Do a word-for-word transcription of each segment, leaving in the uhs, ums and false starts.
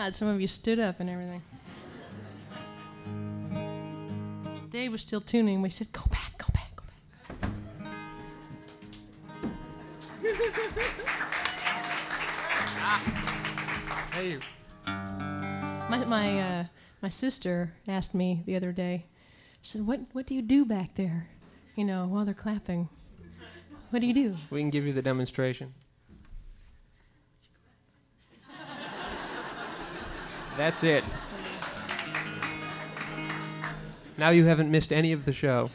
God, some of you stood up and everything. Dave was still tuning. We said, go back, go back, go back. Hey. My my uh, my sister asked me the other day. She said, "What what do you do back there? You know, while they're clapping. What do you do?" We can give you the demonstration. That's it. Now you haven't missed any of the show.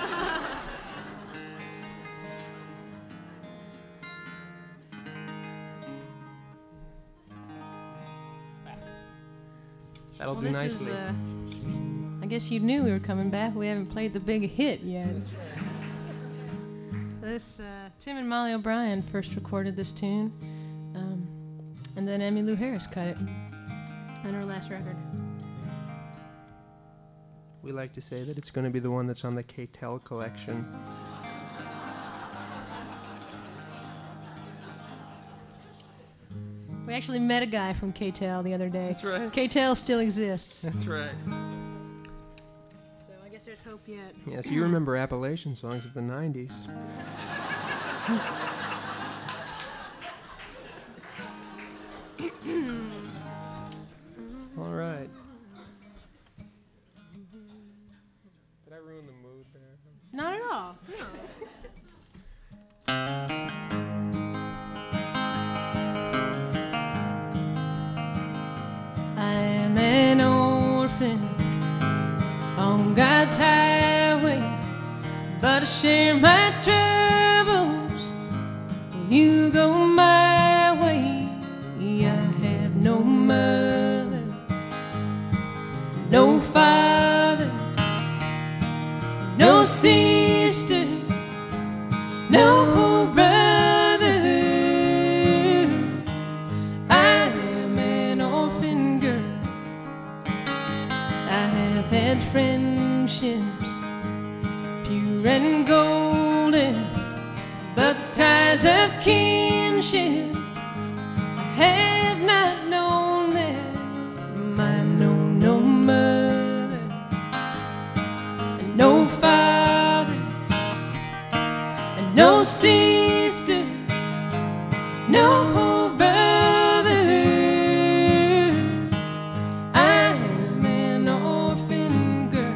That'll Well, do this nicely. is. Uh, I guess you knew we were coming back. We haven't played the big hit yet. This uh, Tim and Molly O'Brien first recorded this tune, um, and then Emmylou Harris cut it on her last record. We like to say that it's going to be the one that's on the K-Tel collection. We actually met a guy from K-Tel the other day. That's right. K-Tel still exists. That's right. So I guess there's hope yet. Yes, you remember Appalachian songs of the nineties. All right. Did I ruin the mood there? Not at all. No. I'm an orphan on God's highway, but I share my troubles when you go my way. I have no mother, no father, no sister, no brother. I am an orphan girl. I have had friendships pure and golden, but the ties of kinship I have not known them. I know no mother and no father and no sister, no brother. I am an orphan girl.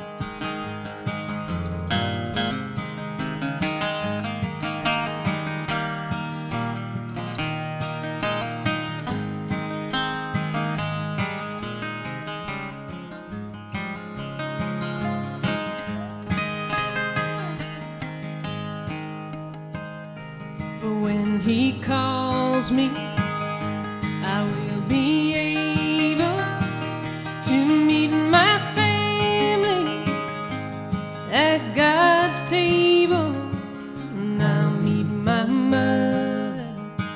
But when he calls me, I will be able to meet my family at God's table. And I'll meet my mother,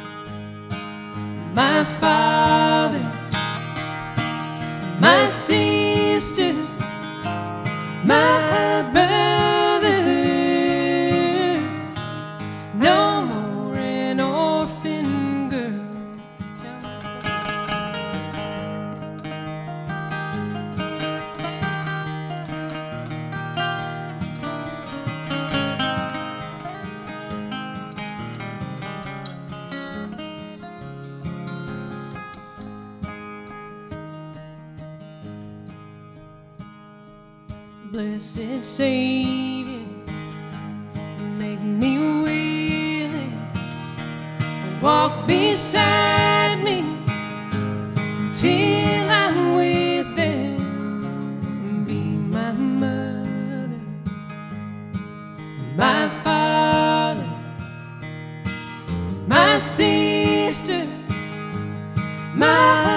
my father, my sister, my brother. No more an orphan girl. Blessed Savior, make me willing, walk beside me till I'm with them. Be my mother, my father, my sister, my